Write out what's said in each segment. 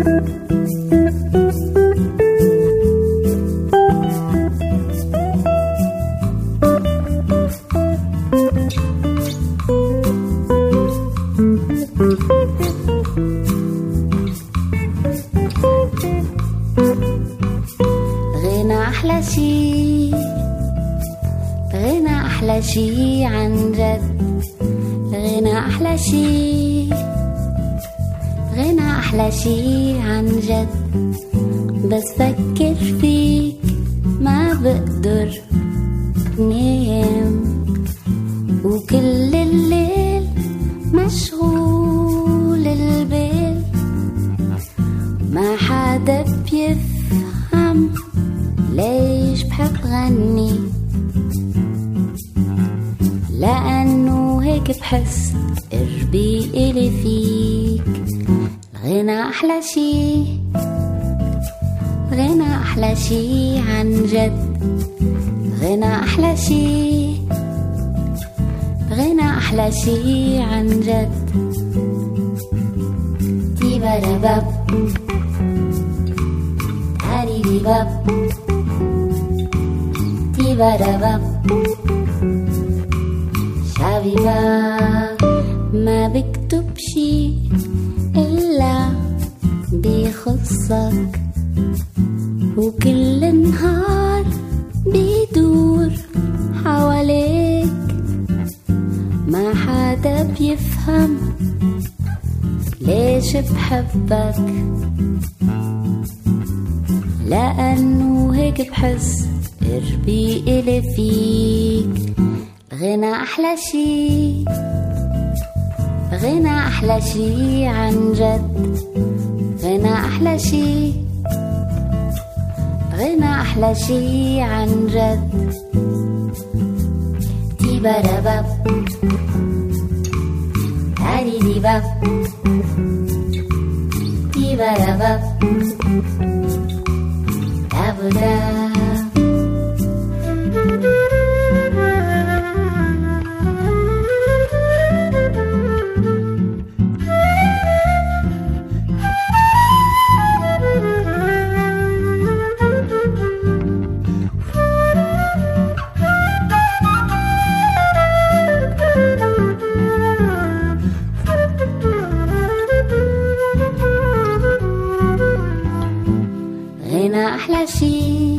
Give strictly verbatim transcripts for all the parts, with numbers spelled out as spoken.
غنى أحلى شي، غنى أحلى شي عن جد، غنى أحلى شي، غنى أحلى شي عن جد. بس فكر فيك ما بقدر نام، وكل الليل مشغول البال، ما حدا بيفهم ليش بحب غني، لأنه هيك بحس قربي إلي فيك. الغنى أحلى شي، غنى أحلى شي عن جد، غنى أحلى شي، غنى أحلى شي عن جد. تيبا رباب هاري رباب، تيبا رباب شابي باب. ما بكتب شي إلا بيخصك، وكل نهار بيدور حواليك، ما حدا بيفهم ليش بحبك، لأنه هيك بحس قربي إلي فيك. غنى أحلى شي، غنى أحلى شي عن جد، غنى أحلى شي، غنى أحلى شي عن جد. تيبا رباب هاري رباب، تيبا رباب أبدا. غنى أحلى شي،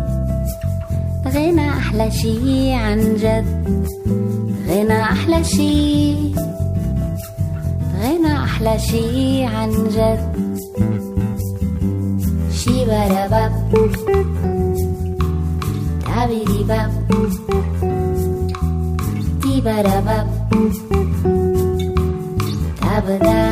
غنى أحلى شي عن جد، غنى أحلى شي، غنى أحلى شي عن جد. شيبا رباب تابي رباب، تيبا رباب تابدا.